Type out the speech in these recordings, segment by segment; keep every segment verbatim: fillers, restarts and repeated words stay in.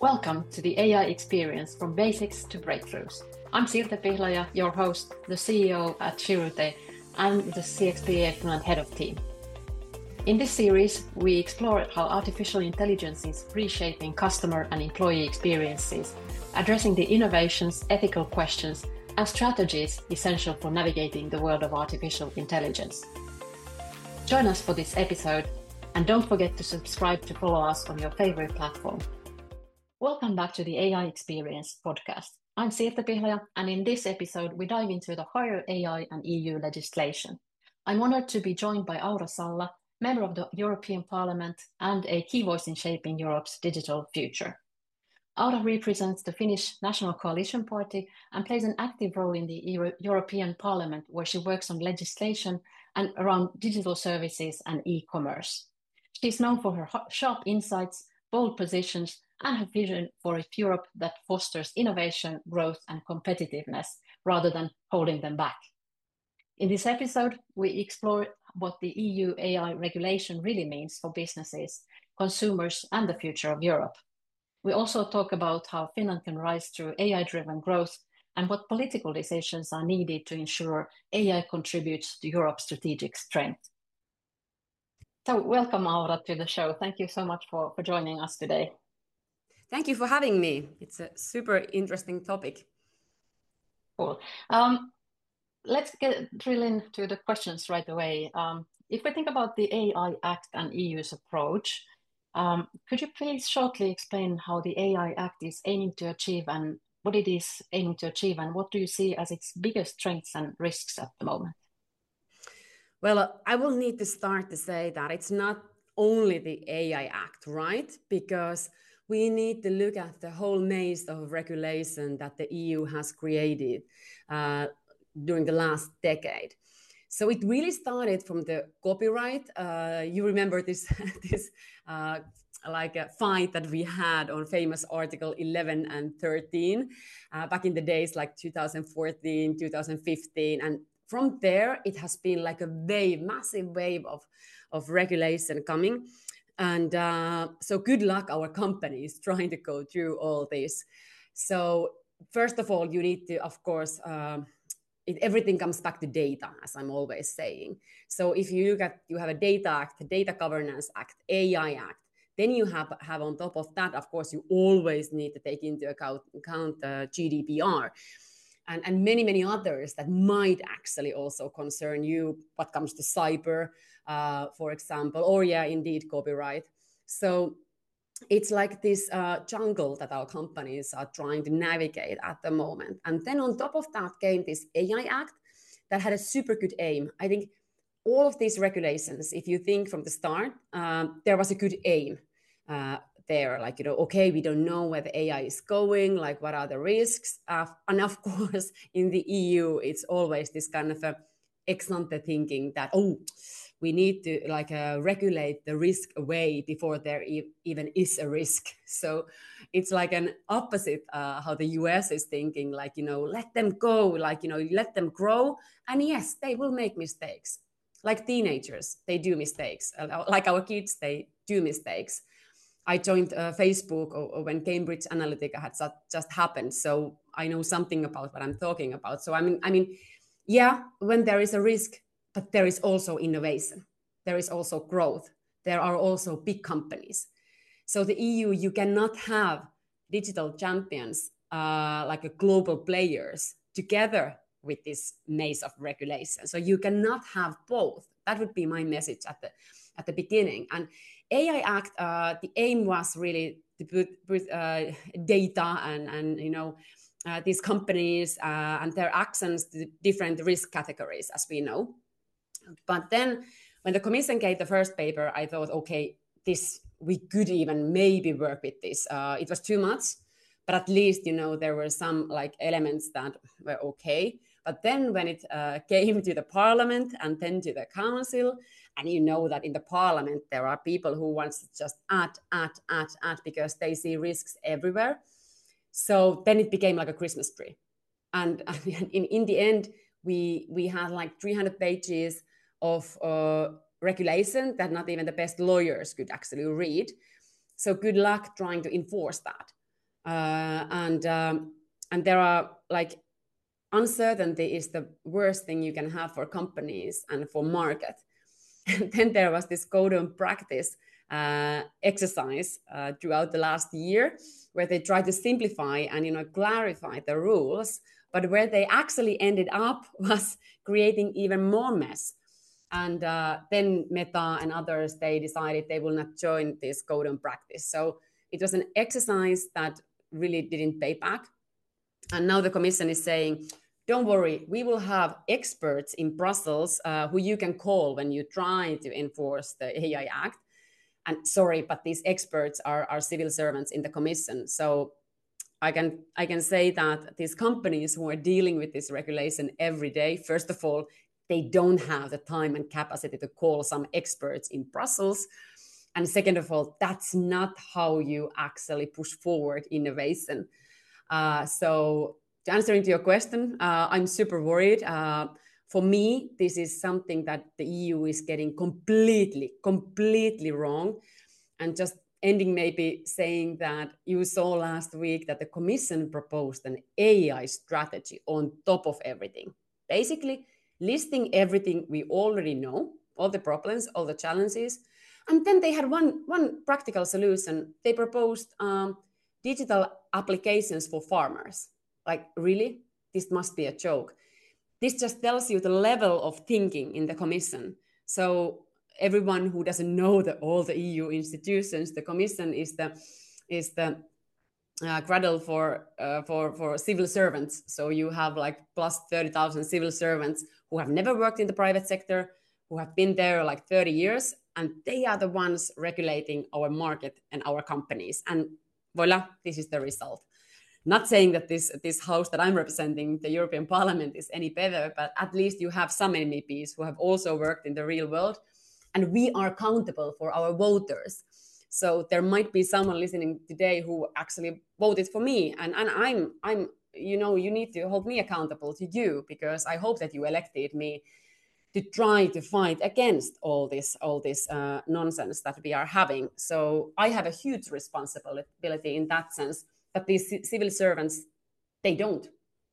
Welcome to the A I experience from basics to breakthroughs. I'm Sirte Pihlaja, your host, the C E O at Chirute, and the C X P A Finland head of team. In this series, we explore how artificial intelligence is reshaping customer and employee experiences, addressing the innovations, ethical questions, and strategies essential for navigating the world of artificial intelligence. Join us for this episode, and don't forget to subscribe to follow us on your favorite platform. Welcome back to the A I Experience podcast. I'm Sirte Pihlaja, and in this episode, we dive into the higher A I and E U legislation. I'm honored to be joined by Aura Salla, member of the European Parliament and a key voice in shaping Europe's digital future. Aura represents the Finnish National Coalition Party and plays an active role in the Euro- European Parliament, where she works on legislation and around digital services and e-commerce. She's known for her sharp insights, bold positions, and her vision for a Europe that fosters innovation, growth, and competitiveness rather than holding them back. In this episode, we explore what the E U A I regulation really means for businesses, consumers, and the future of Europe. We also talk about how Finland can rise through A I-driven growth and what political decisions are needed to ensure A I contributes to Europe's strategic strength. So welcome, Aura, to the show. Thank you so much for, for joining us today. Thank you for having me. It's a super interesting topic. Cool. Um, let's get drill into the questions right away. Um, if we think about the A I Act and E U's approach, um, could you please shortly explain how the A I Act is aiming to achieve and what it is aiming to achieve, and what do you see as its biggest strengths and risks at the moment? Well, I will need to start to say that it's not only the A I Act, right? Because we need to look at the whole maze of regulation that the E U has created uh, during the last decade. So it really started from the copyright. Uh, you remember this, this uh, like a fight that we had on famous Article eleven and thirteen uh, back in the days like two thousand fourteen, two thousand fifteen. And from there, it has been like a wave, massive wave of, of regulation coming. And uh, so good luck our companies trying to go through all this. So first of all, you need to, of course, uh, it, everything comes back to data, as I'm always saying. So if you look at, you have a Data Act, a Data Governance Act, A I Act, then you have, have on top of that, of course, you always need to take into account, account uh, G D P R. And, and many, many others that might actually also concern you, what comes to cyber, uh, for example, or yeah, indeed, copyright. So it's like this uh, jungle that our companies are trying to navigate at the moment. And then on top of that came this A I Act that had a super good aim. I think all of these regulations, if you think from the start, um, there was a good aim. Uh, there, like, you know, okay, we don't know where the A I is going, like what are the risks? Uh, and of course, in the E U, it's always this kind of a ex ante thinking that, oh, we need to like uh, regulate the risk away before there e- even is a risk. So it's like an opposite uh, how the U S is thinking, like, you know, let them go, like, you know, let them grow. And yes, they will make mistakes. Like teenagers, they do mistakes. Uh, like our kids, they do mistakes. I joined uh, Facebook or, or when Cambridge Analytica had just happened, so I know something about what I'm talking about. So I mean, I mean, yeah, when there is a risk, but there is also innovation, there is also growth, there are also big companies. So the E U, you cannot have digital champions uh, like a global players together with this maze of regulation. So you cannot have both. That would be my message at the at the beginning. And A I Act, uh, the aim was really to put, put uh, data and, and you know, uh, these companies uh, and their actions to different risk categories, as we know. But then when the commission gave the first paper, I thought, okay, this, we could even maybe work with this. Uh, it was too much, but at least, you know, there were some like elements that were okay. But then when it uh, came to the parliament and then to the council, and you know that in the parliament, there are people who want to just add, add, add, add, because they see risks everywhere. So then it became like a Christmas tree. And in, in the end, we, we had like three hundred pages of uh, regulation that not even the best lawyers could actually read. So good luck trying to enforce that. Uh, and um, and there are like uncertainty is the worst thing you can have for companies and for market. And then there was this code of practice uh, exercise uh, throughout the last year where they tried to simplify and you know clarify the rules, but where they actually ended up was creating even more mess. And uh, then Meta and others, they decided they will not join this code of practice. So it was an exercise that really didn't pay back. And now the commission is saying, don't worry, we will have experts in Brussels uh, who you can call when you try to enforce the A I Act. And sorry, but these experts are, are civil servants in the commission. So I can, I can say that these companies who are dealing with this regulation every day, first of all, they don't have the time and capacity to call some experts in Brussels. And second of all, that's not how you actually push forward innovation. Uh, so to answering to your question, uh, I'm super worried. Uh, for me, this is something that the E U is getting completely, completely wrong. And just ending maybe saying that you saw last week that the Commission proposed an A I strategy on top of everything. Basically, listing everything we already know, all the problems, all the challenges. And then they had one, one practical solution. They proposed um, digital applications for farmers. Like, really? This must be a joke. This just tells you the level of thinking in the Commission. So everyone who doesn't know the, all the E U institutions, the Commission is the is the uh, cradle for uh, for for civil servants. So you have like plus thirty thousand civil servants who have never worked in the private sector, who have been there like thirty years, and they are the ones regulating our market and our companies. And voila, this is the result. Not saying that this, this house that I'm representing, the European Parliament, is any better, but at least you have some M E Ps who have also worked in the real world, and we are accountable for our voters. So there might be someone listening today who actually voted for me, and, and I'm, I'm, you know, you need to hold me accountable to you, because I hope that you elected me to try to fight against all this, all this uh, nonsense that we are having. So I have a huge responsibility in that sense, that these civil servants, they don't.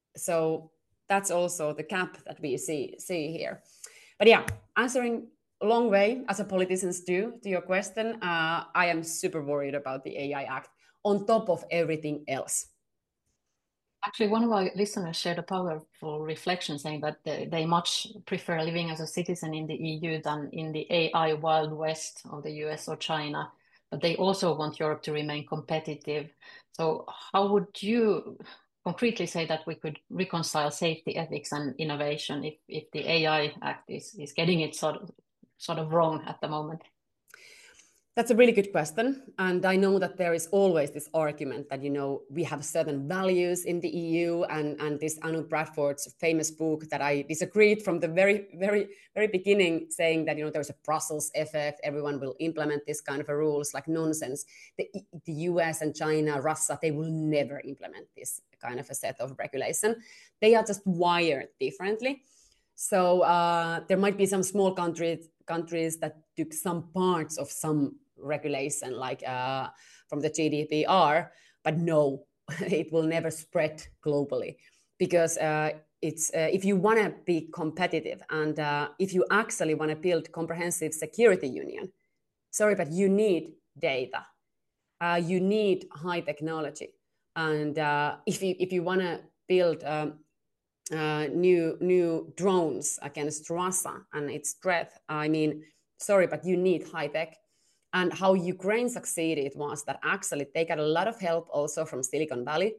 So that's also the gap that we see, see here. But yeah, answering a long way, as a politicians do, to your question, uh, I am super worried about the A I Act on top of everything else. Actually, one of our listeners shared a powerful reflection saying that they, they much prefer living as a citizen in the E U than in the A I Wild West of the U S or China, but they also want Europe to remain competitive. So how would you concretely say that we could reconcile safety, ethics, and innovation if, if the A I Act is, is getting it sort of, sort of wrong at the moment? That's a really good question. And I know that there is always this argument that, you know, we have certain values in the E U, and, and this Anu Bradford's famous book that I disagreed from the very, very, very beginning, saying that, you know, there's a Brussels effect, everyone will implement this kind of a rules, like nonsense. The, the U S and China, Russia, they will never implement this kind of a set of regulation. They are just wired differently. So uh, there might be some small countries countries that took some parts of some regulation, like uh, from the G D P R, but no, it will never spread globally, because uh, it's uh, if you want to be competitive and uh, if you actually want to build comprehensive security union, sorry, but you need data, uh, you need high technology, and uh, if you if you want to build um, Uh, new new drones against Russia and its threat, I mean, sorry, but you need high tech. And how Ukraine succeeded was that actually they got a lot of help also from Silicon Valley,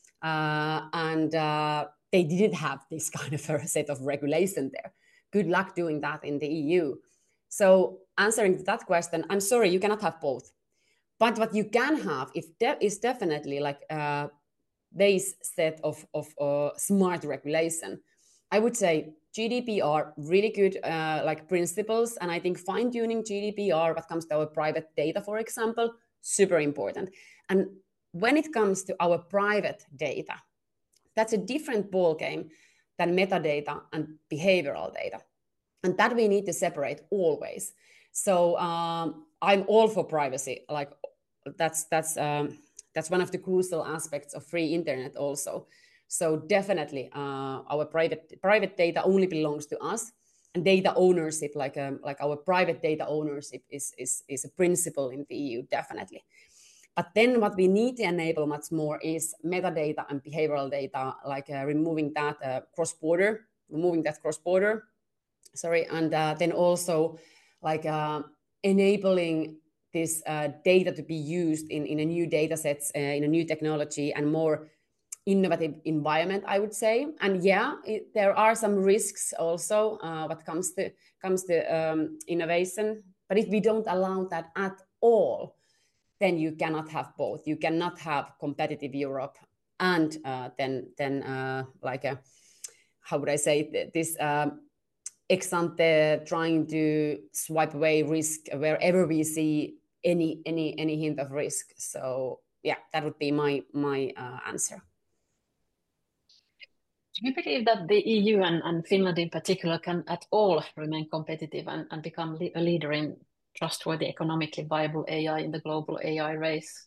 uh, and uh, they didn't have this kind of a set of regulation there. Good luck doing that in the E U. So answering to that question, I'm sorry, you cannot have both. But what you can have is, de- is definitely like uh, base set of, of uh, smart regulation. I would say G D P R, really good uh, like principles, and I think fine-tuning G D P R, what comes to our private data, for example, super important. And when it comes to our private data, that's a different ballgame than metadata and behavioral data. And that we need to separate always. So um, I'm all for privacy. Like that's that's um, that's one of the crucial aspects of free internet also. So definitely uh, our private private data only belongs to us, and data ownership, like um, like our private data ownership is, is, is a principle in the E U, definitely. But then what we need to enable much more is metadata and behavioral data, like uh, removing that uh, cross-border, removing that cross-border, sorry, and uh, then also like uh, enabling this uh, data to be used in, in a new data sets, uh, in a new technology and more innovative environment, I would say. And yeah, it, there are some risks also uh, what comes to comes to um, innovation. But if we don't allow that at all, then you cannot have both. You cannot have competitive Europe and uh, then then uh, like a, how would I say this um, ex ante trying to swipe away risk wherever we see any any any hint of risk. So yeah, that would be my my uh, answer. Do you believe that the E U and, and Finland in particular can at all remain competitive and, and become a leader in trustworthy, economically viable A I in the global A I race?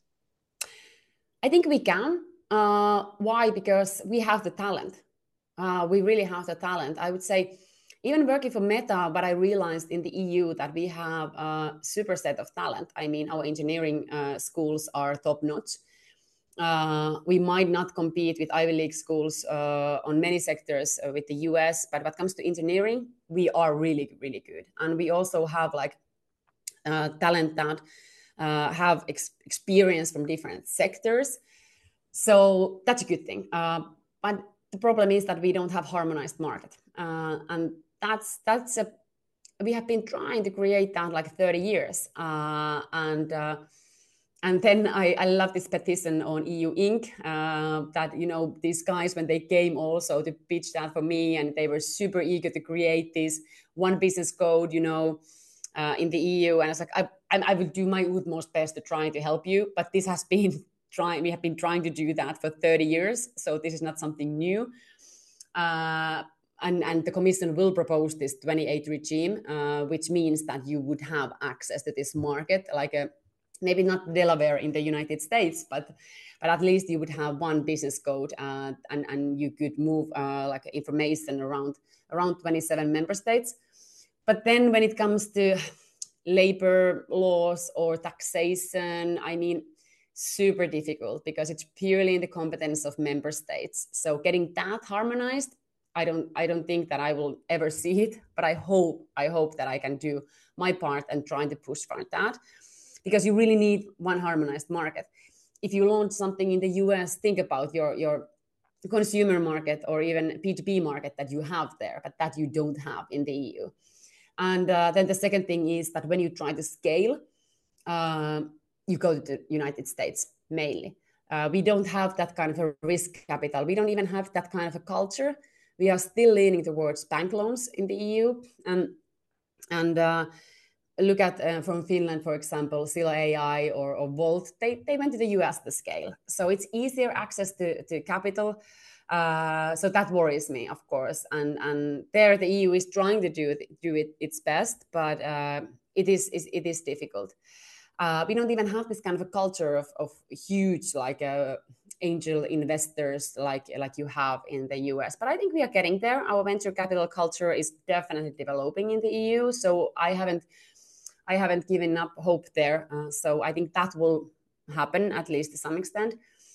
I think we can. Uh, why? Because we have the talent. Uh, we really have the talent. I would say, even working for Meta, but I realized in the E U that we have a super set of talent. I mean, our engineering uh, schools are top notch. Uh, we might not compete with Ivy League schools uh, on many sectors uh, with the U S, but when it comes to engineering, we are really, really good. And we also have like uh, talent that uh, have ex- experience from different sectors. So that's a good thing. Uh, but the problem is that we don't have harmonized market. Uh, and that's, that's a, we have been trying to create that like thirty years. Uh, and uh, And then I, I love this petition on E U Inc uh, that, you know, these guys, when they came also to pitch that for me, and they were super eager to create this one business code, you know, uh, in the E U. And I was like, I, I will do my utmost best to try to help you. But this has been trying, we have been trying to do that for thirty years. So this is not something new. Uh, and, and the Commission will propose this twenty-eight regime, uh, which means that you would have access to this market, like a maybe not Delaware in the United States, but but at least you would have one business code, uh, and and you could move uh, like information around around twenty-seven member states. But then when it comes to labor laws or taxation, I mean, super difficult because it's purely in the competence of member states. So getting that harmonized, I don't I don't think that I will ever see it, but I hope I hope that I can do my part and trying to push for that. Because you really need one harmonized market. If you launch something in the U S, think about your, your consumer market or even P two P market that you have there, but that you don't have in the E U. And uh, then the second thing is that when you try to scale, uh, you go to the United States mainly. Uh, we don't have that kind of a risk capital. We don't even have that kind of a culture. We are still leaning towards bank loans in the E U. And, and uh, look at uh, from Finland, for example, Sila A I or, or Volt, they, they went to the U S to scale. So it's easier access to, to capital. Uh, so that worries me, of course. And, and there the E U is trying to do, do it its best, but uh, it, is, is, it is difficult. Uh, we don't even have this kind of a culture of, of huge like uh, angel investors like, like you have in the U S. But I think we are getting there. Our venture capital culture is definitely developing in the E U. So I haven't I haven't given up hope there. Uh, so I think that will happen, at least to some extent.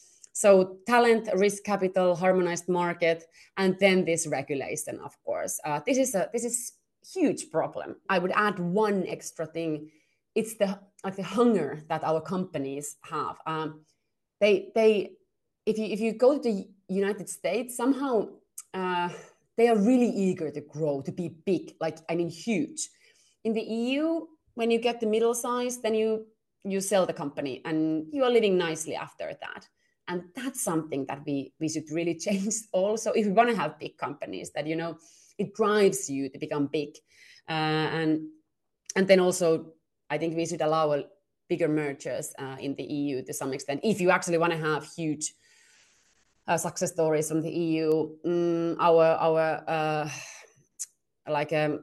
So talent, risk capital, harmonized market, and then this regulation, of course. Uh, this is a this is huge problem. I would add one extra thing. It's the like the hunger that our companies have. Um, they they if you if you go to the United States, somehow uh, they are really eager to grow, to be big, like I mean huge. In the E U, when you get the middle size, then you you sell the company and you are living nicely after that. And that's something that we we should really change also if we want to have big companies, that, you know, it drives you to become big. Uh, and and then also I think we should allow bigger mergers uh, in the E U to some extent if you actually want to have huge uh, success stories from the E U. Mm, our our uh, like um,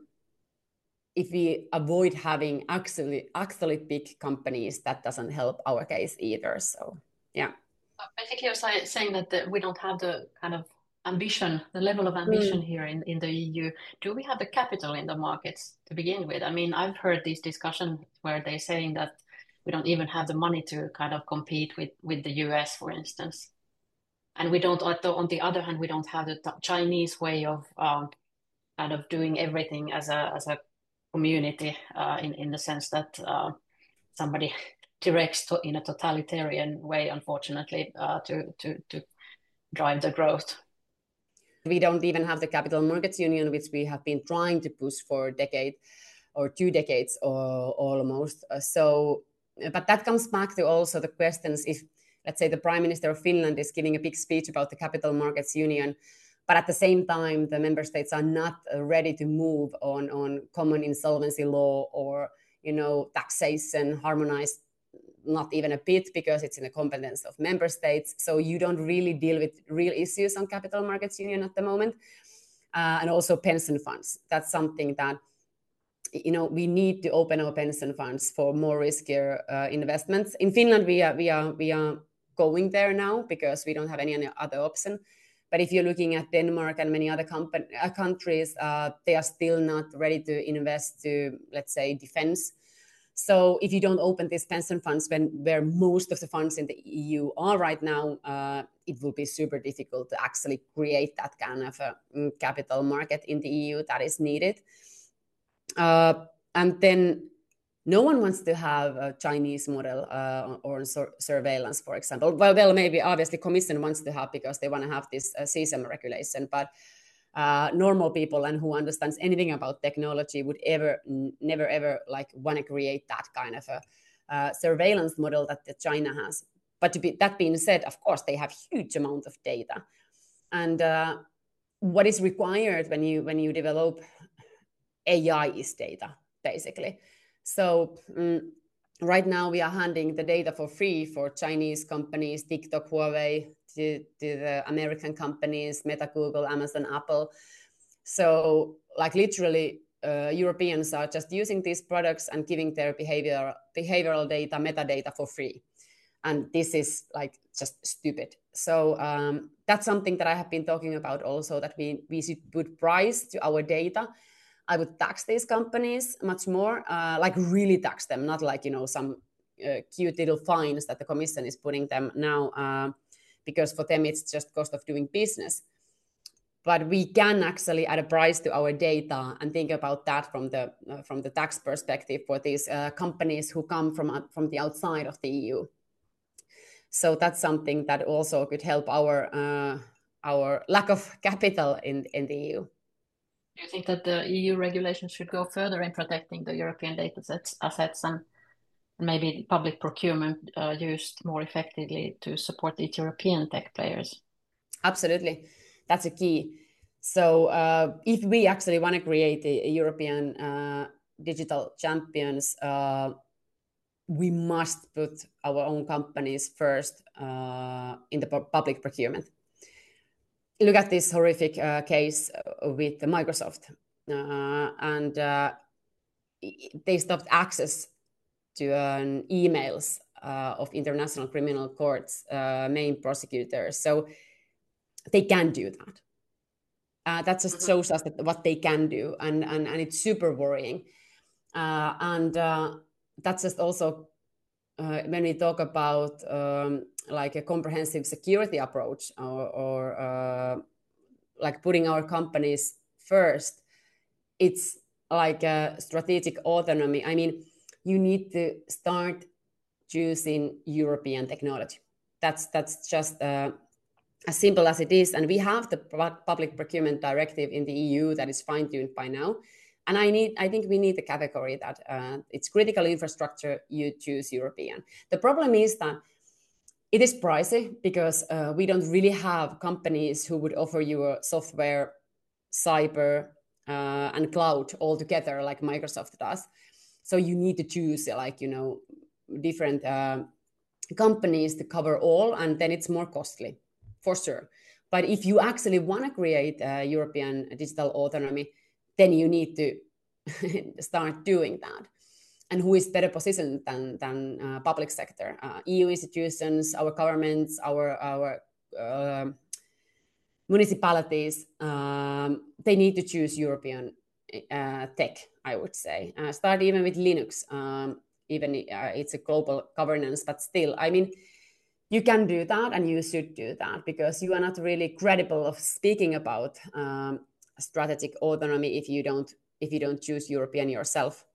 if we avoid having actually actually big companies, that doesn't help our case either. So yeah. Basically, you're say- saying that the, we don't have the kind of ambition, the level of ambition Mm. here in, in the E U. Do we have the capital in the markets to begin with? I mean, I've heard these discussions where they're saying that we don't even have the money to kind of compete with, with the U S, for instance. And we don't, on the other hand, we don't have the Chinese way of um, kind of doing everything as a as a community uh, in in the sense that uh, somebody directs to, in a totalitarian way, unfortunately, uh, to to to drive the growth. We don't even have the capital markets union, which we have been trying to push for a decade or two decades or almost. Uh, so, but that comes back to also the questions if, let's say, the Prime Minister of Finland is giving a big speech about the capital markets union, but at the same time, the member states are not ready to move on, on common insolvency law or, you know, taxation harmonized, not even a bit, because it's in the competence of member states. So you don't really deal with real issues on capital markets union at the moment. Uh, and also pension funds. That's something that, you know, we need to open our pension funds for more riskier uh, investments. In Finland, we are, we are, we are going there now because we don't have any, any other option. But if you're looking at Denmark and many other company, uh, countries, uh, they are still not ready to invest to, let's say, defense. So if you don't open these pension funds when where most of the funds in the E U are right now, uh, it will be super difficult to actually create that kind of a capital market in the E U that is needed. Uh, and then no one wants to have a Chinese model uh, or sur- surveillance, for example. Well, well, maybe obviously Commission wants to have because they want to have this uh, C S A M regulation, but uh, normal people and who understands anything about technology would ever, n- never, ever like want to create that kind of a uh, surveillance model that the China has. But to be, that being said, of course, they have huge amount of data, and uh, what is required when you when you develop A I is data, basically. So um, right now we are handing the data for free for Chinese companies, TikTok, Huawei, to, to the American companies, Meta, Google, Amazon, Apple. So like literally uh, Europeans are just using these products and giving their behavior, behavioral data, metadata for free. And this is like just stupid. So um, that's something that I have been talking about also, that we, we should put price to our data. I would tax these companies much more, uh, like really tax them, not like, you know, some uh, cute little fines that the Commission is putting them now, uh, because for them it's just cost of doing business. But we can actually add a price to our data and think about that from the uh, from the tax perspective for these uh, companies who come from uh, from the outside of the E U. So that's something that also could help our uh, our lack of capital in in the E U. Do you think that the E U regulations should go further in protecting the European data sets, assets and maybe public procurement uh, used more effectively to support the European tech players? Absolutely. That's a key. So uh, if we actually want to create a, a European uh, digital champions, uh, we must put our own companies first uh, in the public procurement. Look at this horrific uh, case with Microsoft. Uh, and uh, they stopped access to um, emails uh, of international criminal courts, uh, main prosecutors. So they can do that. Uh, that just mm-hmm. shows us that what they can do, and, and, and it's super worrying. Uh, and uh, that's just also uh, when we talk about um, like a comprehensive security approach, or, or uh, like putting our companies first, it's like a strategic autonomy. I mean, you need to start choosing European technology. That's that's just uh, as simple as it is. And we have the public procurement directive in the E U that is fine-tuned by now. And I need, I think we need the category that uh, it's critical infrastructure, you choose European. The problem is that it is pricey because uh, we don't really have companies who would offer you a software, cyber, uh, and cloud all together like Microsoft does. So you need to choose like, you know, different uh, companies to cover all, and then it's more costly, for sure. But if you actually want to create a European digital autonomy, then you need to start doing that. and who is better positioned than, than uh, public sector. Uh, E U institutions, our governments, our, our uh, municipalities, um, they need to choose European uh, tech, I would say. Uh, start even with Linux, um, even uh, it's a global governance, but still, I mean, you can do that and you should do that, because you are not really credible of speaking about um, strategic autonomy if you don't if you don't choose European yourself.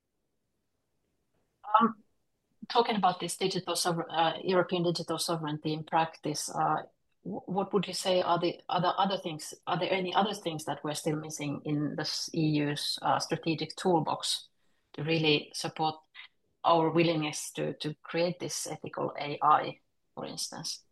Um, talking about this digital uh, European digital sovereignty in practice, uh, what would you say are the other other things? Are there any other things that we're still missing in the E U's uh, strategic toolbox to really support our willingness to, to create this ethical A I, for instance?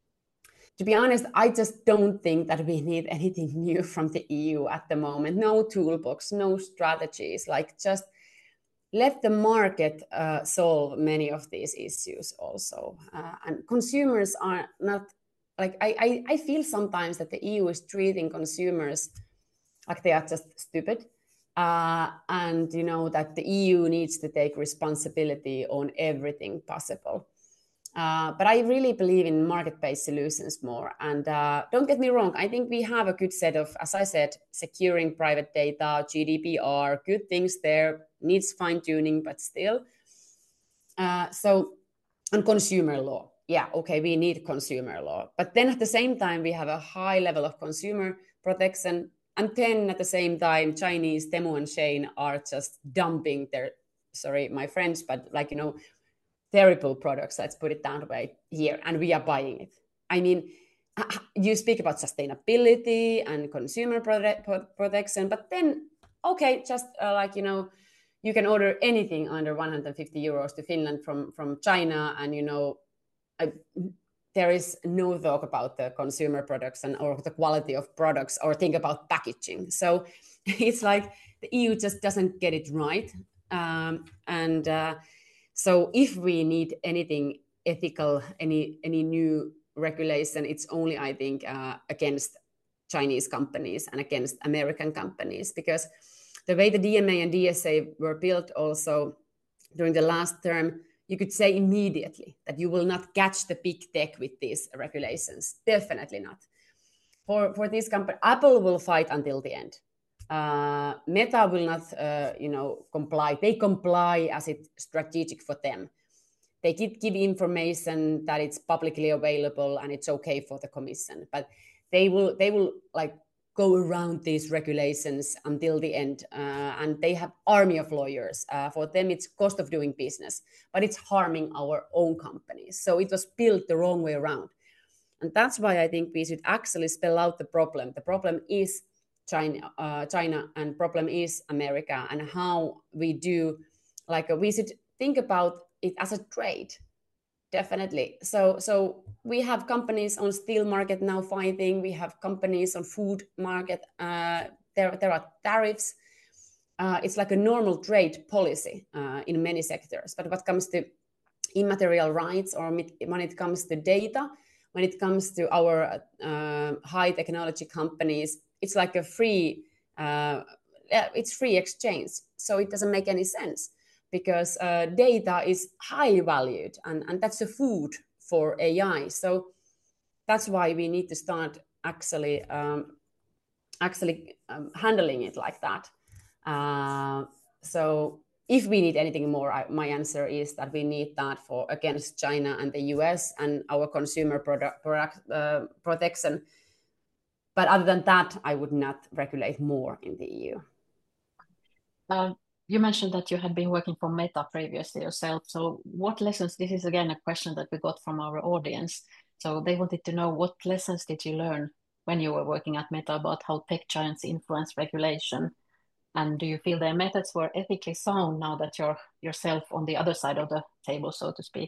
To be honest, I just don't think that we need anything new from the E U at the moment. No toolbox, no strategies, like just let the market uh, solve many of these issues also. Uh, and consumers are not, like, I, I, I feel sometimes that the E U is treating consumers like they are just stupid. Uh, and, you know, that the E U needs to take responsibility on everything possible. Uh, but I really believe in market-based solutions more. And uh, don't get me wrong, I think we have a good set of, as I said, securing private data, G D P R, good things there, needs fine-tuning, but still. Uh, so, and consumer law. Yeah, okay, we need consumer law. But then at the same time, we have a high level of consumer protection. And then at the same time, Chinese Temu and Shein are just dumping their, sorry, my friends, but like, you know, terrible products, let's put it that way, here, and we are buying it. I mean, you speak about sustainability and consumer prote- protection, but then, okay, just uh, like, you know, you can order anything under one hundred fifty euros to Finland from, from China, and, you know, I, there is no talk about the consumer products and or the quality of products or think about packaging. So it's like the E U just doesn't get it right. Um, and uh, So if we need anything ethical, any any new regulation, it's only, I think, uh, against Chinese companies and against American companies, because the way the D M A and D S A were built also during the last term, you could say immediately that you will not catch the big tech with these regulations. Definitely not. For, for this company, Apple will fight until the end. Uh, Meta will not, uh, you know, comply. They comply as it's strategic for them. They give, give information that it's publicly available and it's okay for the commission. But they will, they will like go around these regulations until the end. Uh, and they have army of lawyers. Uh, for them, it's cost of doing business, but it's harming our own companies. So it was built the wrong way around. And that's why I think we should actually spell out the problem. The problem is China, uh, China, and problem is America, and how we do, like, uh, we should think about it as a trade, definitely. So, so we have companies on steel market now fighting. We have companies on food market. Uh, there, there are tariffs. Uh, it's like a normal trade policy uh, in many sectors. But what comes to immaterial rights, or when it comes to data, when it comes to our uh, high technology companies, it's like a free, uh, it's free exchange. So it doesn't make any sense, because uh, data is highly valued, and, and that's the food for A I. So that's why we need to start actually, um, actually um, handling it like that. Uh, so if we need anything more, I, my answer is that we need that for against China and the U S and our consumer product, product uh, protection. But other than that, I would not regulate more in the E U. Uh, you mentioned that you had been working for Meta previously yourself. So what lessons, this is again a question that we got from our audience. So they wanted to know, what lessons did you learn when you were working at Meta about how tech giants influence regulation? And do you feel their methods were ethically sound now that you're yourself on the other side of the table, so to speak?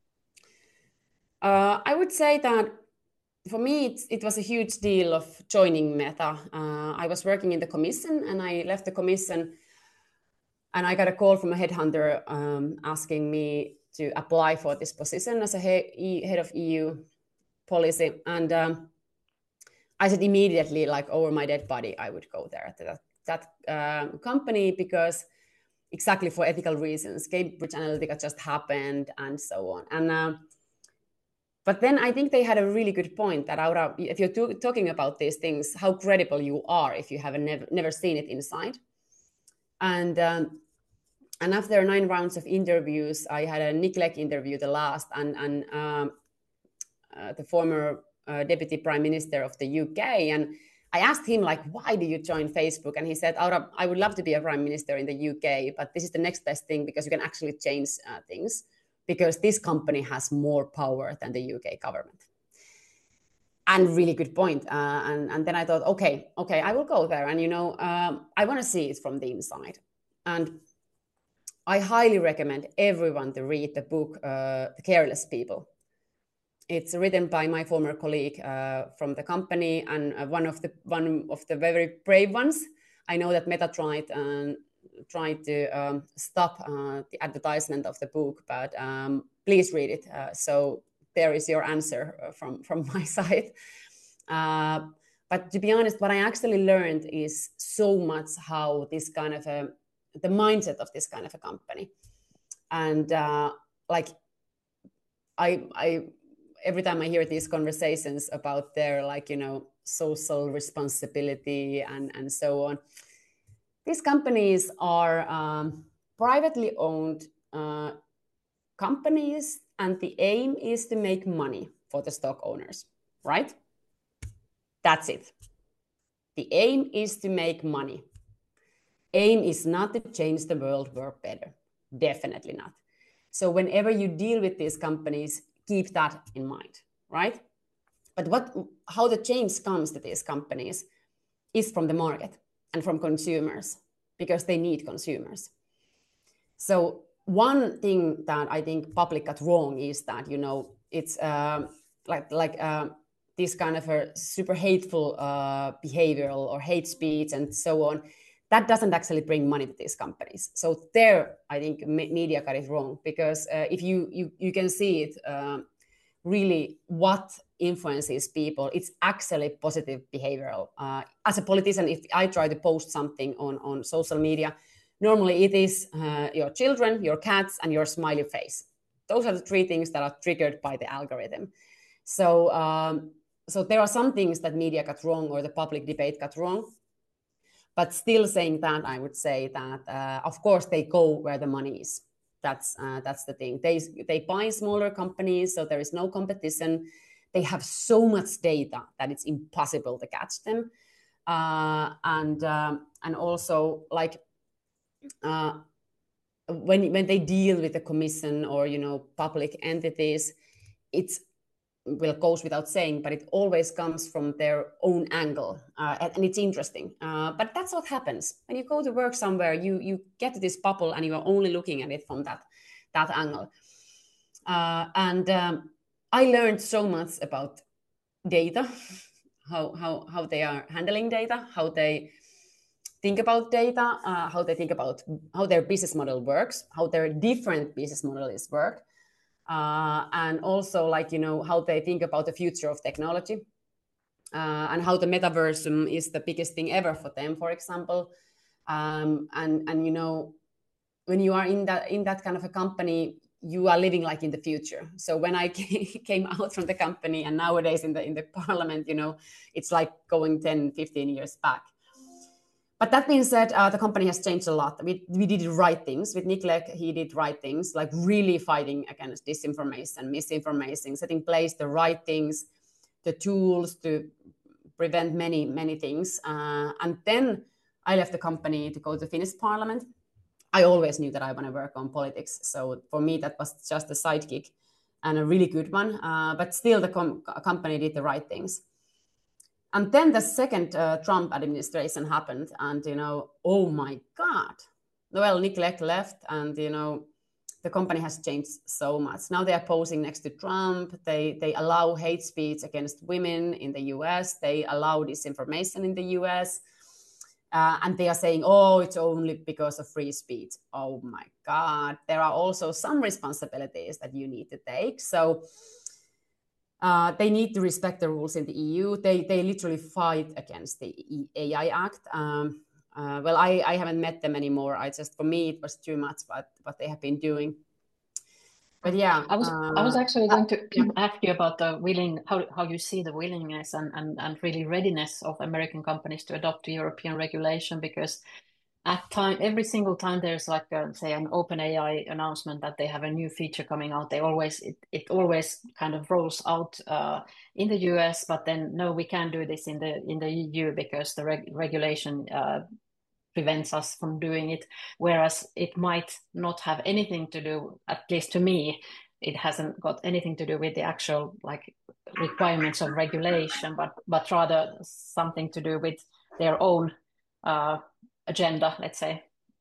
Uh, I would say that for me, it, it was a huge deal of joining Meta. Uh, I was working in the commission, and I left the commission, and I got a call from a headhunter um, asking me to apply for this position as a he- head of E U policy. And um, I said immediately, like over my dead body, I would go there to that, that um, company, because exactly for ethical reasons. Cambridge Analytica just happened and so on. And uh, but then I think they had a really good point that Aura, if you're to, talking about these things, how credible you are if you have never, never seen it inside. And um, and after nine rounds of interviews, I had a Nick Clegg interview, the last, and, and um, uh, the former uh, deputy prime minister of the U K. And I asked him, like, why do you join Facebook? And he said, Aura, I would love to be a prime minister in the U K, but this is the next best thing because you can actually change uh, things, because this company has more power than the U K government. And really good point. Uh, and, and then I thought, okay, okay, I will go there. And, you know, um, I want to see it from the inside. And I highly recommend everyone to read the book, uh, The Careless People. It's written by my former colleague uh, from the company, and uh, one of the one of the very brave ones. I know that Meta tried um, tried to um, stop uh, the advertisement of the book, but um, please read it. Uh, so there is your answer from from my side. Uh, but to be honest, what I actually learned is so much how this kind of a the mindset of this kind of a company, and uh, like I I. every time I hear these conversations about their, like, you know, social responsibility and, and so on, these companies are um, privately owned uh, companies, and the aim is to make money for the stock owners, right? That's it. The aim is to make money. Aim is not to change the world work better. Definitely not. So whenever you deal with these companies, keep that in mind, right? But what, how the change comes to these companies is from the market and from consumers, because they need consumers. So one thing that I think public got wrong is that, you know, it's uh, like like uh, this kind of a super hateful uh, behavioral or hate speech and so on. That doesn't actually bring money to these companies. So there, I think media got it wrong, because uh, if you, you you can see it uh, really what influences people, it's actually positive behavioral. Uh, as a politician, if I try to post something on, on social media, normally it is uh, your children, your cats, and your smiley face. Those are the three things that are triggered by the algorithm. So, um, so there are some things that media got wrong or the public debate got wrong. But still saying that, I would say that, uh, of course, they go where the money is. That's uh, that's the thing. They they buy smaller companies, so there is no competition. They have so much data that it's impossible to catch them. Uh, and um, and also, like uh, when when they deal with the commission or, you know, public entities, it's well, goes without saying, but it always comes from their own angle, uh, and, and it's interesting. Uh, but that's what happens when you go to work somewhere. You you get to this bubble, and you are only looking at it from that that angle. Uh, and um, I learned so much about data, how how how they are handling data, how they think about data, uh, how they think about how their business model works, how their different business models work. Uh, and also, like, you know, how they think about the future of technology, uh, and how the metaverse is the biggest thing ever for them, for example. Um, and and you know, when you are in that in that kind of a company, you are living like in the future. So when I came out from the company, and nowadays in the in the parliament, you know, it's like going ten, fifteen years back. But that being said, uh, the company has changed a lot. We, we did the right things. With Nick Clegg, he did right things, like really fighting against disinformation, misinformation, setting in place the right things, the tools to prevent many, many things. Uh, and then I left the company to go to the Finnish parliament. I always knew that I want to work on politics. So for me, that was just a sidekick and a really good one. Uh, but still, the com- company did the right things. And then the second uh, Trump administration happened, and, you know, oh my God. Well, Nick Clegg left, and, you know, the company has changed so much. Now they are posing next to Trump. They they allow hate speech against women in the U S. They allow disinformation in the U S. Uh, and they are saying, oh, it's only because of free speech. Oh my God. There are also some responsibilities that you need to take. So Uh, they need to respect the rules in the E U. They they literally fight against the A I Act. Um, Uh, well, I, I haven't met them anymore. I just, for me, it was too much what, what they have been doing. But yeah, I was uh, I was actually going to yeah. ask you about the willing how how you see the willingness and, and, and really readiness of American companies to adopt to European regulation, because at time every single time there's like a, say an OpenAI announcement that they have a new feature coming out, they always it, it always kind of rolls out uh, in the U S, but then no, we can't do this in the in the E U because the reg regulation uh, prevents us from doing it, whereas it might not have anything to do, at least to me, it hasn't got anything to do with the actual like requirements of regulation, but but rather something to do with their own uh, agenda, let's say.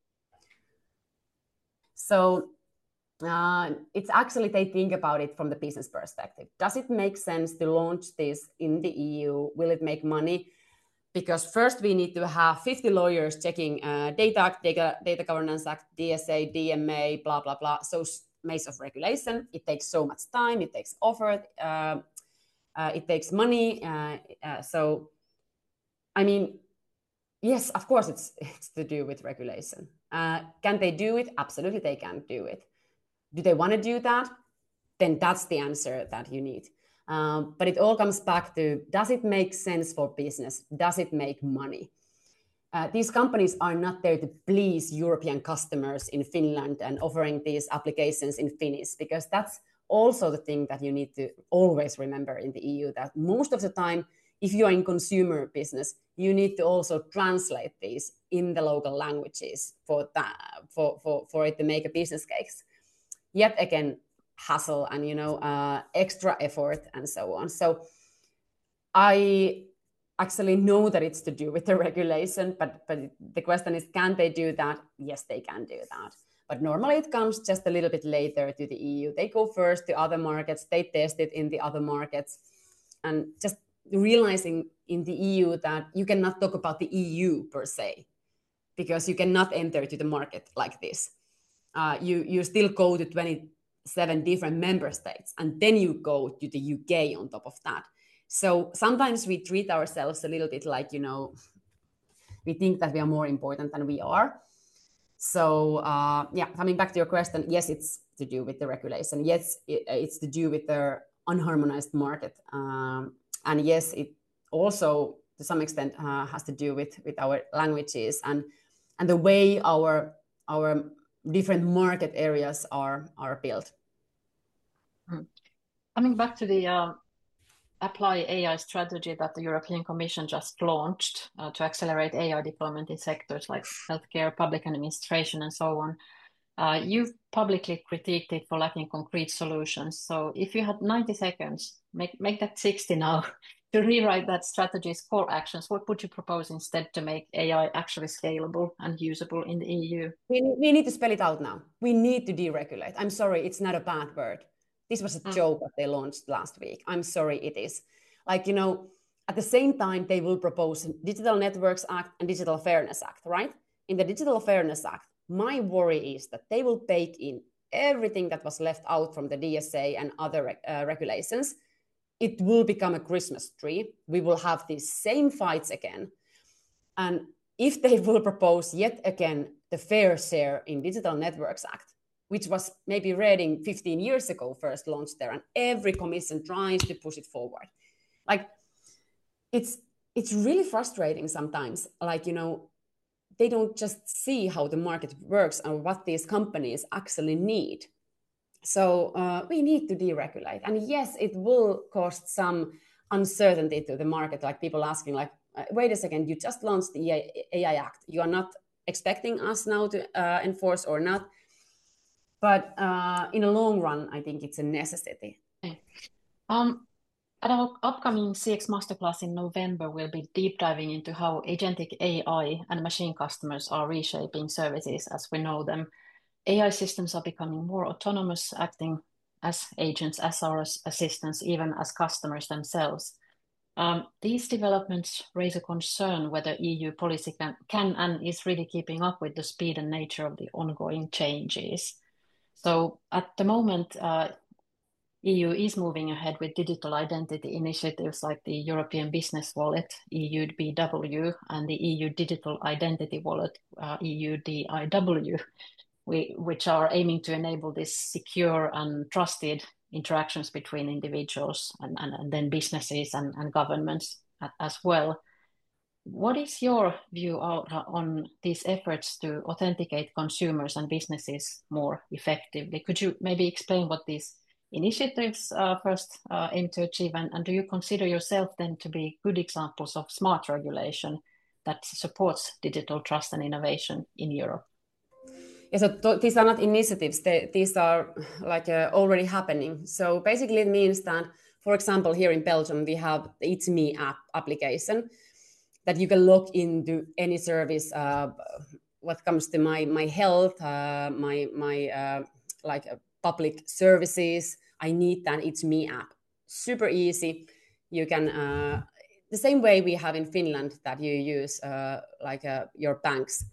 So uh, it's actually, they think about it from the business perspective. Does it make sense to launch this in the E U? Will it make money? Because first we need to have fifty lawyers checking uh, Data Act, Data, Data Governance Act, D S A, D M A, blah, blah, blah. So maze of regulation. It takes so much time. It takes effort. Uh, uh, it takes money. Uh, uh, so, I mean, yes, of course, it's, it's to do with regulation. Uh, can they do it? Absolutely, they can do it. Do they want to do that? Then that's the answer that you need. Um, but it all comes back to, does it make sense for business? Does it make money? Uh, these companies are not there to please European customers in Finland and offering these applications in Finnish, because that's also the thing that you need to always remember in the E U, that most of the time, if you are in consumer business, you need to also translate these in the local languages for that, for, for, for it to make a business case. Yet again, hassle and, you know, uh, extra effort and so on. So I actually know that it's to do with the regulation, but, but the question is, can they do that? Yes, they can do that. But normally it comes just a little bit later to the E U. They go first to other markets, they test it in the other markets, and just realizing in the E U that you cannot talk about the E U per se, because you cannot enter to the market like this. Uh, you, you still go to twenty-seven different member states, and then you go to the U K on top of that. So sometimes we treat ourselves a little bit like, you know, we think that we are more important than we are. So uh, yeah, coming back to your question, yes, it's to do with the regulation. Yes, it, it's to do with the unharmonized market. Um, and yes, it also to some extent uh, has to do with, with our languages and, and the way our, our different market areas are, are built. Coming back to the uh, Apply A I strategy that the European Commission just launched uh, to accelerate A I deployment in sectors like healthcare, public administration, and so on. Uh, you've publicly critiqued it for lacking concrete solutions. So if you had ninety seconds, make, make that sixty now, to rewrite that strategy's core actions, what would you propose instead to make A I actually scalable and usable in the E U? We, we need to spell it out now. We need to deregulate. I'm sorry, it's not a bad word. This was a mm. joke that they launched last week. I'm sorry, it is. Like, you know, at the same time, they will propose Digital Networks Act and Digital Fairness Act, right? In the Digital Fairness Act, my worry is that they will bake in everything that was left out from the D S A and other uh, regulations. It will become a Christmas tree. We will have these same fights again. And if they will propose yet again the fair share in Digital Networks Act, which was maybe Reding fifteen years ago first launched there, and every commission tries to push it forward. Like, it's it's really frustrating sometimes. Like, you know, they don't just see how the market works and what these companies actually need. So uh, we need to deregulate. And yes, it will cost some uncertainty to the market, like people asking, like, wait a second, you just launched the A I Act. You are not expecting us now to uh, enforce or not. But uh, in the long run, I think it's a necessity. Okay. Um, at our upcoming C X Masterclass in November, we'll be deep diving into how agentic A I and machine customers are reshaping services as we know them. A I systems are becoming more autonomous, acting as agents, as our assistants, even as customers themselves. Um, these developments raise a concern whether E U policy can, can and is really keeping up with the speed and nature of the ongoing changes. So at the moment, uh, E U is moving ahead with digital identity initiatives like the European Business Wallet, E U B W, and the E U Digital Identity Wallet, uh, E U D I W, we, which are aiming to enable this secure and trusted interactions between individuals and, and, and then businesses and, and governments as well. What is your view on these efforts to authenticate consumers and businesses more effectively? Could you maybe explain what these initiatives uh, first uh, aim to achieve, and, and do you consider yourself then to be good examples of smart regulation that supports digital trust and innovation in Europe? Yeah, so th- these are not initiatives, they, these are like uh, already happening. So basically it means that, for example, here in Belgium, we have the It's Me app application that you can log into any service uh, what comes to my my health, uh, my my uh, like uh, public services. I need that It's Me app. Super easy. You can uh, the same way we have in Finland that you use uh, like uh, your banks.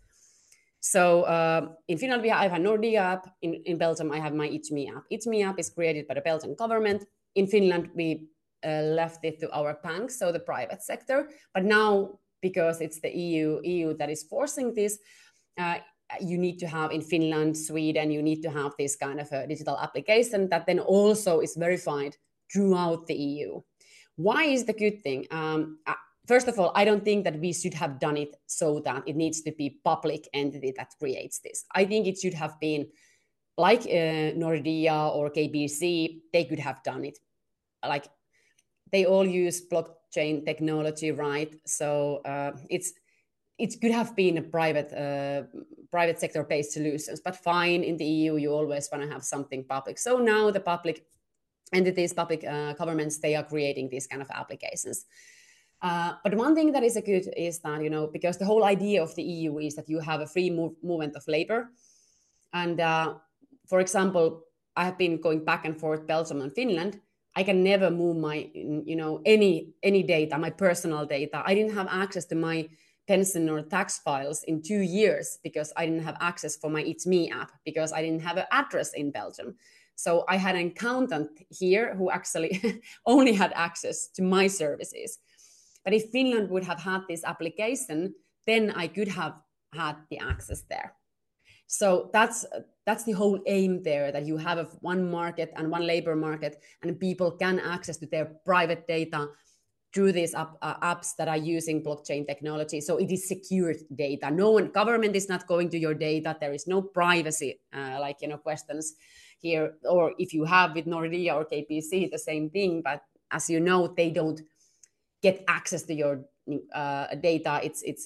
So uh, in Finland we have, I have a Nordea app. In, in Belgium I have my It's Me app. It's Me app is created by the Belgian government. In Finland we uh, left it to our banks, so the private sector. But now, because it's the E U, E U that is forcing this, uh, you need to have in Finland, Sweden, you need to have this kind of a digital application that then also is verified throughout the E U. Why is the good thing? Um, first of all, I don't think that we should have done it so that it needs to be public entity that creates this. I think it should have been like uh, Nordea or K B C, they could have done it. Like they all use blockchain technology, right? So uh, it's it could have been a private uh, private sector based solutions, but fine, in the E U you always want to have something public. So now the public entities, public uh, governments, they are creating these kind of applications. Uh, but one thing that is a good is that, you know, because the whole idea of the E U is that you have a free move, movement of labor. And uh, for example, I have been going back and forth Belgium and Finland. I can never move my, you know, any any data, my personal data. I didn't have access to my pension or tax files in two years because I didn't have access for my It's Me app, because I didn't have an address in Belgium. So I had an accountant here who actually only had access to my services. But if Finland would have had this application, then I could have had the access there. So that's that's the whole aim there, that you have a, one market and one labor market, and people can access to their private data through these app, uh, apps that are using blockchain technology. So it is secured data. No one, government is not going to your data. There is no privacy, uh, like, you know, questions here. Or if you have with Nordea or K B C, the same thing. But as you know, they don't get access to your uh, data. It's it's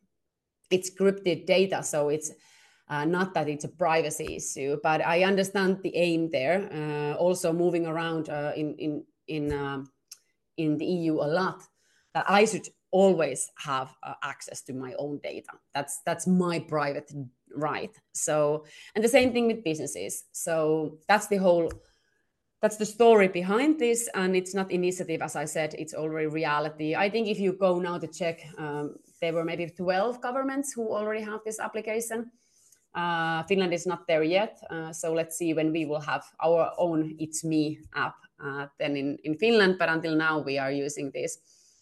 it's encrypted data, so it's uh, not that it's a privacy issue. But I understand the aim there. Uh, also moving around uh, in in in um, in the E U a lot, that I should always have uh, access to my own data. That's that's my private right. So, and the same thing with businesses. So that's the whole. That's the story behind this, and it's not initiative, as I said, it's already reality. I think if you go now to check, um, there were maybe twelve governments who already have this application. Uh, Finland is not there yet, uh, so let's see when we will have our own It's Me app uh, then in, in Finland. But until now, we are using these,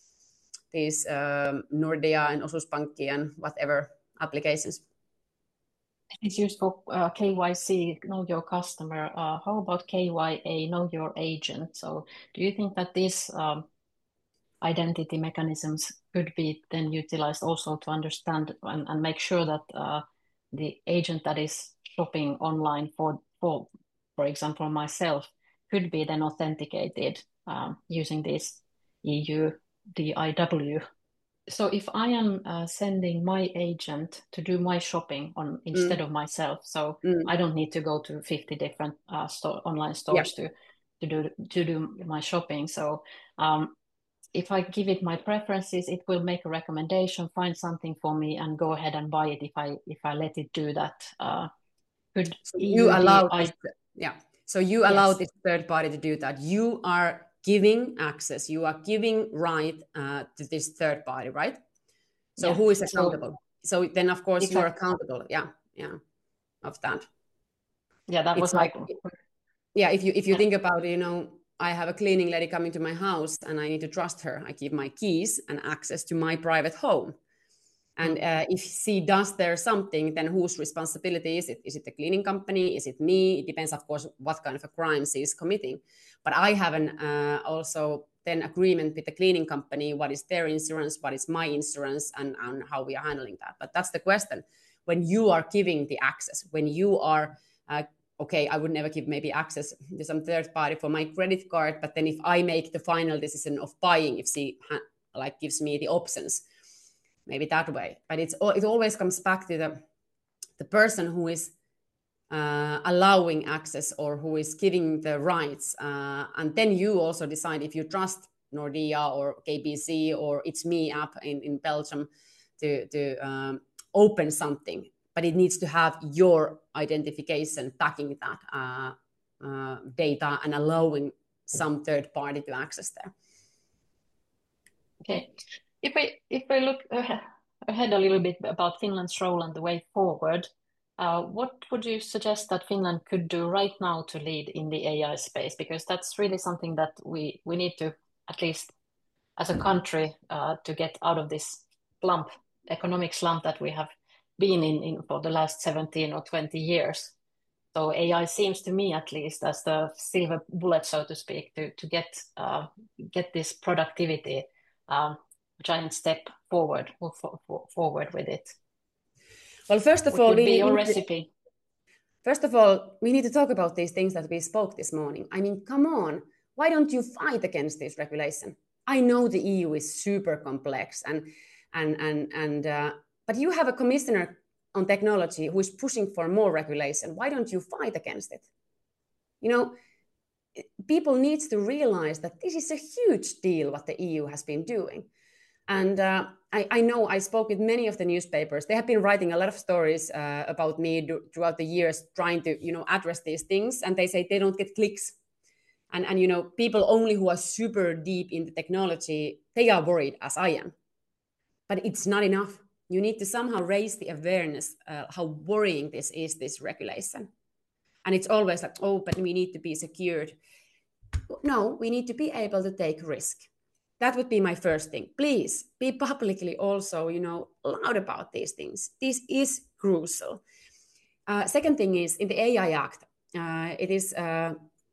these um, Nordea and Osuuspankki and whatever applications. It's used for uh, K Y C, know your customer. Uh, how about K Y A, know your agent? So do you think that these um, identity mechanisms could be then utilized also to understand and, and make sure that uh, the agent that is shopping online for, for, for example, myself, could be then authenticated um, using this E U D I W? So if I am uh, sending my agent to do my shopping on instead mm. of myself, so mm. I don't need to go to fifty different uh, store, online stores yeah. to to do to do my shopping. So um, if I give it my preferences, it will make a recommendation, find something for me, and go ahead and buy it if I if I let it do that. Uh, could so you allow this, yeah. So you allow yes. this third party to do that. You are giving access, you are giving right uh, to this third party, right? So yeah. who is accountable? So, so then, of course, exactly. you are accountable. Yeah, yeah, of that. Yeah, that it's was like my yeah, if you if you think about it, you know, I have a cleaning lady coming to my house and I need to trust her. I give my keys and access to my private home. And uh, if she does there something, then whose responsibility is it? Is it the cleaning company? Is it me? It depends, of course, what kind of a crime she is committing. But I have an uh, also then agreement with the cleaning company, what is their insurance, what is my insurance, and, and how we are handling that. But that's the question. When you are giving the access, when you are, uh, okay, I would never give maybe access to some third party for my credit card, but then if I make the final decision of buying, if she ha- like gives me the options, maybe that way. But it's it always comes back to the the person who is uh, allowing access or who is giving the rights, uh, and then you also decide if you trust Nordea or K B C or It's Me app in, in Belgium to to um, open something, but it needs to have your identification backing that uh, uh, data and allowing some third party to access there. Okay. If I if I look ahead a little bit about Finland's role and the way forward, uh, what would you suggest that Finland could do right now to lead in the A I space? Because that's really something that we we need to, at least as a country, uh, to get out of this slump, economic slump that we have been in, in for the last seventeen or twenty years. So A I seems to me, at least, as the silver bullet, so to speak, to to get uh, get this productivity um, giant step forward for, for, forward with it. Well, first of what all, would we be need, your we recipe? First of all, we need to talk about these things that we spoke this morning. I mean, come on, why don't you fight against this regulation? I know the E U is super complex, and and and and uh, but you have a commissioner on technology who is pushing for more regulation. Why don't you fight against it? You know, people need to realize that this is a huge deal what the E U has been doing. And uh, I, I know I spoke with many of the newspapers. They have been writing a lot of stories uh, about me do, throughout the years, trying to, you know, address these things. And they say they don't get clicks. And, and, you know, people only who are super deep in the technology, they are worried, as I am. But it's not enough. You need to somehow raise the awareness uh, how worrying this is, this regulation. And it's always like, oh, but we need to be secured. No, we need to be able to take risk. That would be my first thing. Please be publicly also, you know, loud about these things. This is crucial. Uh, second thing is in the A I Act, uh, it is uh,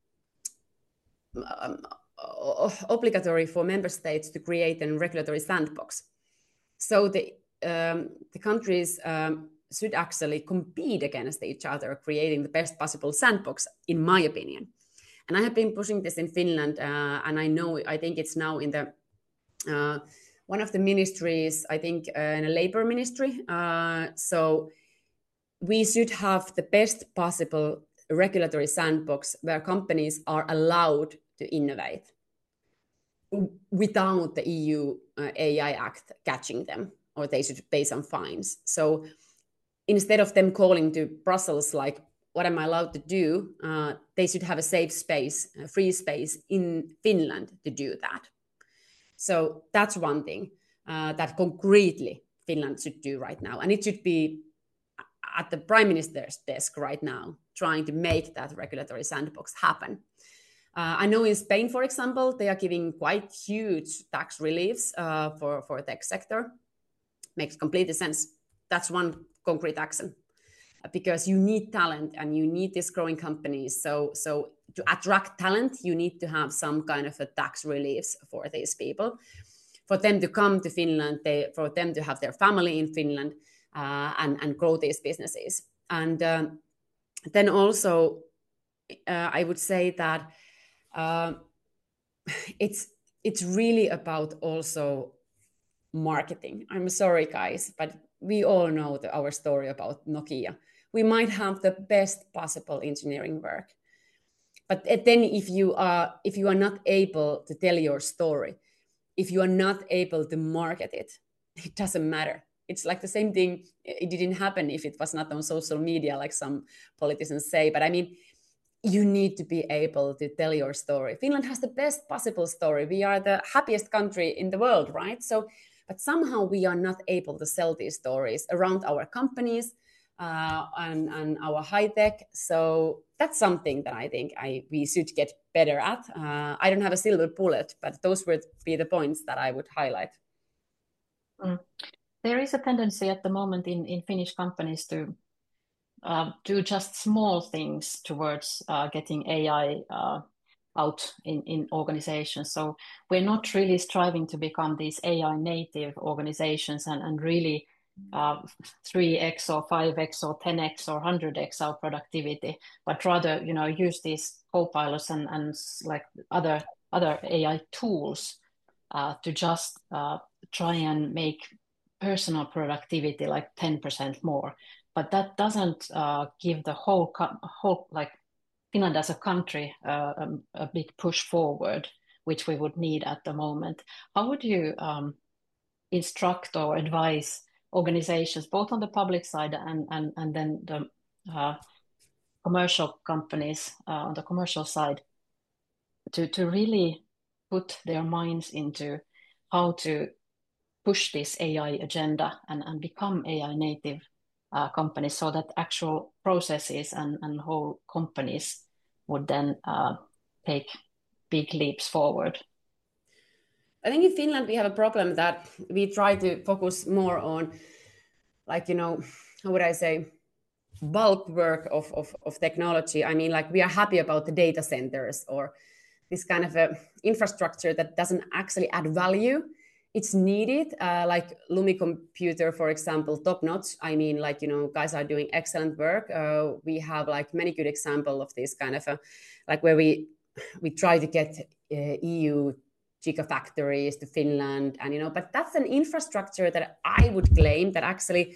um, obligatory for member states to create a regulatory sandbox. So the um, the countries um, should actually compete against each other, creating the best possible sandbox, in my opinion. And I have been pushing this in Finland, uh, and I know, I think it's now in the uh, one of the ministries, I think uh, in a labor ministry. Uh, so we should have the best possible regulatory sandbox where companies are allowed to innovate without the E U uh, A I Act catching them, or they should pay some fines. So instead of them calling to Brussels like, what am I allowed to do? Uh, they should have a safe space, a free space in Finland to do that. So that's one thing uh, that concretely Finland should do right now. And it should be at the Prime Minister's desk right now, trying to make that regulatory sandbox happen. Uh, I know in Spain, for example, they are giving quite huge tax reliefs uh, for, for the tech sector. Makes complete sense. That's one concrete action. Because you need talent and you need these growing companies. So, so to attract talent, you need to have some kind of a tax reliefs for these people, for them to come to Finland, they, for them to have their family in Finland uh, and, and grow these businesses. And um, then also, uh, I would say that uh, it's it's really about also marketing. I'm sorry, guys, but we all know the, our story about Nokia. We might have the best possible engineering work, but then if you are if you are not able to tell your story, if you are not able to market it, it doesn't matter. It's like the same thing. It didn't happen if it was not on social media, like some politicians say. But I mean, you need to be able to tell your story. Finland has the best possible story. We are the happiest country in the world, right? So, but somehow we are not able to sell these stories around our companies, uh, and, and our high tech. So that's something that I think I we should get better at. Uh, I don't have a silver bullet, but those would be the points that I would highlight. Mm. There is a tendency at the moment in, in Finnish companies to uh, do just small things towards uh, getting A I uh, out in, in organizations. So we're not really striving to become these A I native organizations and, and really uh, three X or five X or ten X or one hundred X our productivity, but rather, you know, use these co-pilots and, and like other, other A I tools uh, to just uh, try and make personal productivity like ten percent more. But that doesn't uh, give the whole, whole like Finland as a country uh, a, a big push forward, which we would need at the moment. How would you um, instruct or advise organizations, both on the public side and, and, and then the uh, commercial companies uh, on the commercial side, to, to really put their minds into how to push this A I agenda and, and become A I native uh, companies, so that actual processes and, and whole companies would then uh, take big leaps forward? I think in Finland we have a problem that we try to focus more on, like, you know, how would I say, bulk work of, of, of technology. I mean, like, we are happy about the data centers or this kind of a infrastructure that doesn't actually add value. It's needed, uh, like Lumi Computer, for example, top notch. I mean, like, you know, guys are doing excellent work. Uh, we have like many good examples of this kind of a, like where we we try to get uh, E U gigafactories to Finland, and you know, but that's an infrastructure that I would claim that actually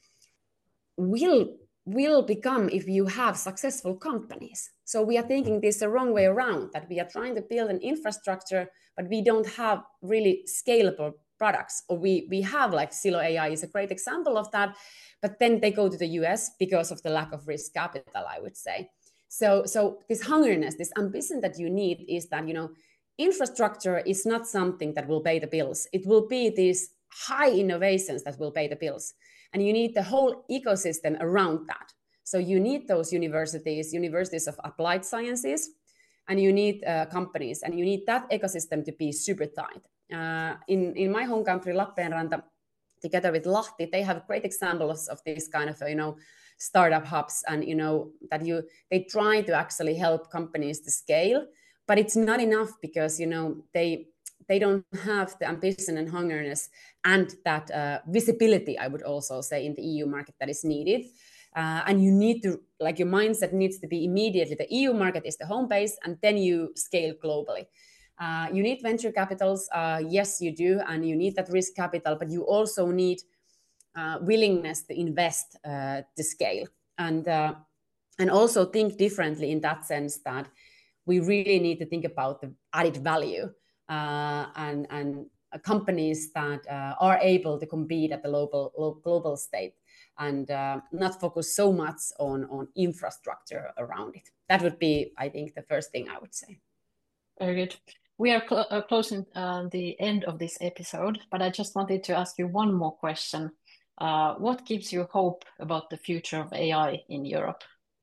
will will become if you have successful companies. So we are thinking this the wrong way around, that we are trying to build an infrastructure, but we don't have really scalable products. Or we we have, like, Silo A I is a great example of that, but then they go to the U S because of the lack of risk capital, I would say. So so this hungriness, this ambition that you need is that, you know, infrastructure is not something that will pay the bills. It will be these high innovations that will pay the bills. And you need the whole ecosystem around that. So you need those universities, universities of applied sciences, and you need uh, companies, and you need that ecosystem to be super tight. Uh, in, in my home country, Lappeenranta, together with Lahti, they have great examples of these kind of, you know, startup hubs, and, you know, that you they try to actually help companies to scale, but it's not enough because, you know, they they don't have the ambition and hungerness and that uh, visibility, I would also say, in the E U market that is needed. Uh, and you need to, like, your mindset needs to be immediately the E U market is the home base, and then you scale globally. Uh, you need venture capitals, uh, yes, you do, and you need that risk capital, but you also need uh, willingness to invest uh, to scale, and uh, and also think differently in that sense that we really need to think about the added value. Uh, and, and companies that uh, are able to compete at the local, global state, and uh, not focus so much on, on infrastructure around it. That would be, I think, the first thing I would say. Very good. We are cl- uh, closing uh, the end of this episode, but I just wanted to ask you one more question. Uh, what gives you hope about the future of A I in Europe?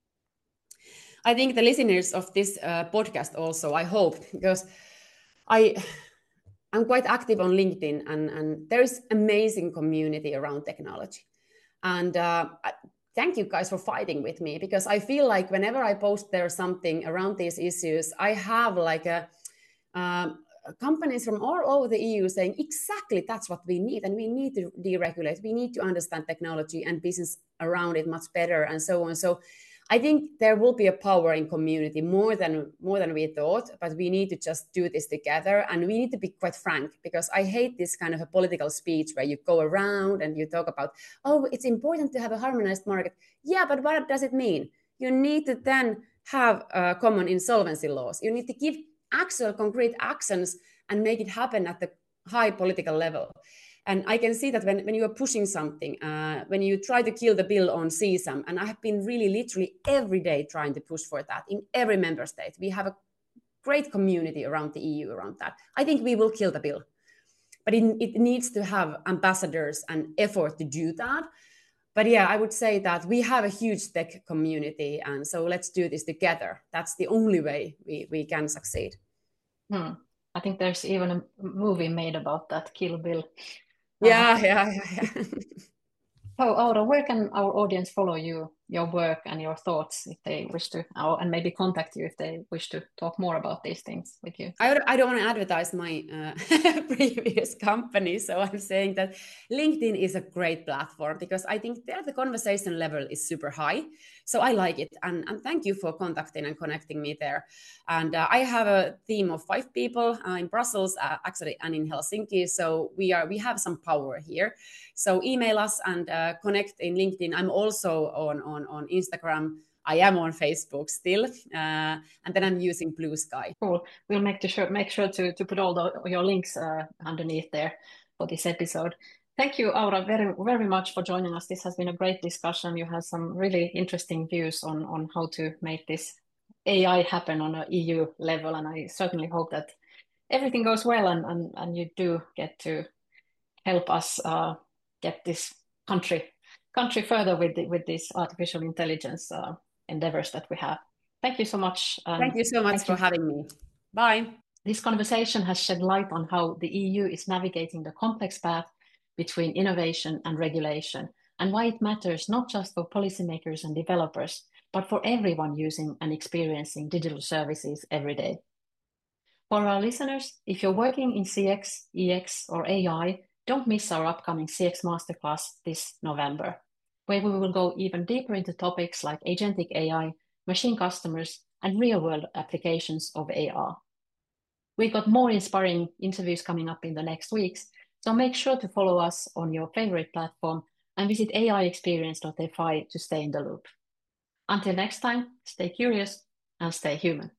I think the listeners of this uh, podcast also, I hope, because I, I'm quite active on LinkedIn, and, and there is amazing community around technology. And uh, thank you guys for fighting with me, because I feel like whenever I post there something around these issues, I have like a um, companies from all over the E U saying exactly that's what we need, and we need to deregulate. We need to understand technology and business around it much better, and so on. So I think there will be a power in community more than more than we thought, but we need to just do this together, and we need to be quite frank, because I hate this kind of a political speech where you go around and you talk about, oh, it's important to have a harmonized market. Yeah, but what does it mean? You need to then have uh, common insolvency laws. You need to give actual concrete actions and make it happen at the high political level. And I can see that when, when you are pushing something, uh, when you try to kill the bill on C S A M, and I have been really literally every day trying to push for that in every member state. We have a great community around the E U around that. I think we will kill the bill. But it, it needs to have ambassadors and effort to do that. but yeah, I would say that we have a huge tech community, and so let's do this together. That's the only way we, we can succeed. Hmm. I think there's even a movie made about that, Kill Bill. Yeah, uh, yeah, yeah, yeah. So, Aura, where can our audience follow you, your work, and your thoughts if they wish to, and maybe contact you if they wish to talk more about these things with you? I, I don't want to advertise my uh, previous company, so I'm saying that LinkedIn is a great platform because I think there the conversation level is super high. So I like it, and, and thank you for contacting and connecting me there. And uh, I have a team of five people uh, in Brussels, uh, actually, and in Helsinki. So we are we have some power here. So email us and uh, connect in LinkedIn. I'm also on on on Instagram. I am on Facebook still, uh, and then I'm using Blue Sky. Cool. We'll make sure make sure to to put all the, your links uh, underneath there for this episode. Thank you, Aura, very very much for joining us. This has been a great discussion. You have some really interesting views on on how to make this A I happen on an E U level, and I certainly hope that everything goes well and and, and you do get to help us uh, get this country country further with the, with this artificial intelligence uh, endeavors that we have. Thank you so much. Thank you so much for you. having me. Bye. This conversation has shed light on how the E U is navigating the complex path between innovation and regulation, and why it matters not just for policymakers and developers, but for everyone using and experiencing digital services every day. For our listeners, if you're working in C X, E X, or A I, don't miss our upcoming C X Masterclass this November, where we will go even deeper into topics like agentic A I, machine customers, and real-world applications of A R. We've got more inspiring interviews coming up in the next weeks, so make sure to follow us on your favorite platform and visit A I experience dot F I to stay in the loop. Until next time, stay curious and stay human.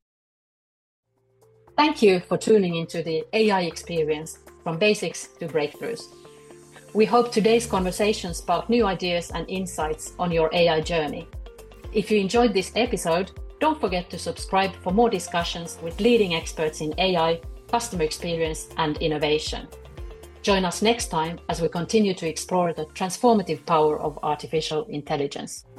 Thank you for tuning into the A I experience from basics to breakthroughs. We hope today's conversation sparked new ideas and insights on your A I journey. If you enjoyed this episode, don't forget to subscribe for more discussions with leading experts in A I, customer experience, and innovation. Join us next time as we continue to explore the transformative power of artificial intelligence.